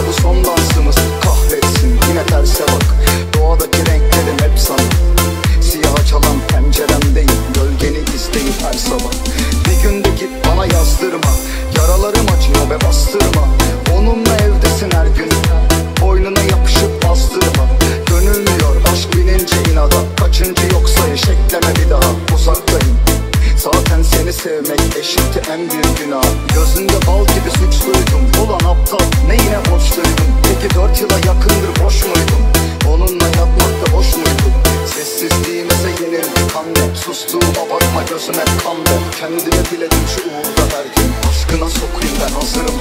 bu son dansımız. Kahretsin yine terse bak, doğadaki renklerim hep sana. Siyah çalan penceremdeyim, gölgeni izleyip her sabah. Bir günde git bana yazdırma, yaralarım acıyor ve bastırma. Onunla evdesin her gün, boynuna yapışıp bastırma. Gönülmüyor aşk binince inada, kaçıncı yoksa eşekleme bir daha. Uzaktayım, zaten seni sevmek eşitti en büyük günah. Gözünde bal gibi suçluydum, ulan aptal ne yine borçluydum. Peki 4 yıla yakındır boş muydum? Onunla yatmakta boş muydum? Sessizliğimize yenildik anne, sustuğuma bakma gözüme kan ver. Kendime diledim şu uğurda her gün, aşkına sokayım ben hazırım.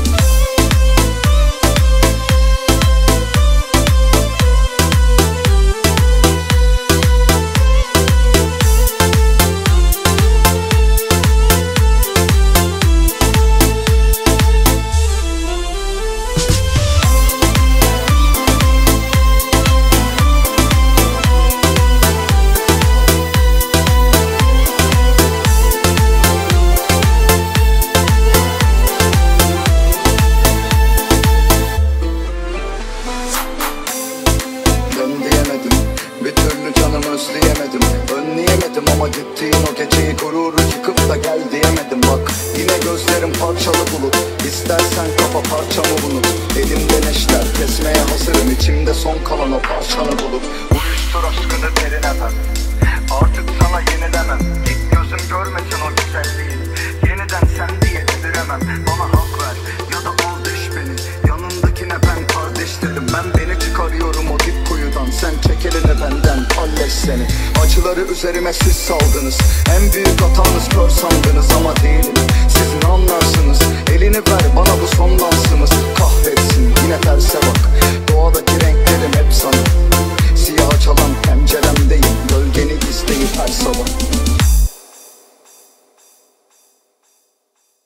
Bir türlü canımı özleyemedim, önleyemedim ama gittiğin o geceyi gururu yıkıp da gel diyemedim. Bak yine gözlerim parçalı bulut, istersen kafa parçamı unut. Elimde neşter kesmeye hazırım, içimde son kalan o parçanı bulup. Uyuştur aşkını derine ben, artık sana yenilemem. Git gözüm görmesin o güzelliği, yeniden sen diye yediremem. Bana hak ver ya da al düş beni, yanındakine ben kardeş dedim. Ben beni çıkarıyorum o dip kuyudan, sen çek elini benden, halleş seni. Acıları üzerime siz saldınız, en büyük hatanız kör sandınız ama değilim. Siz ne anlarsınız, elini ver bana bu son dansımız. Kahretsin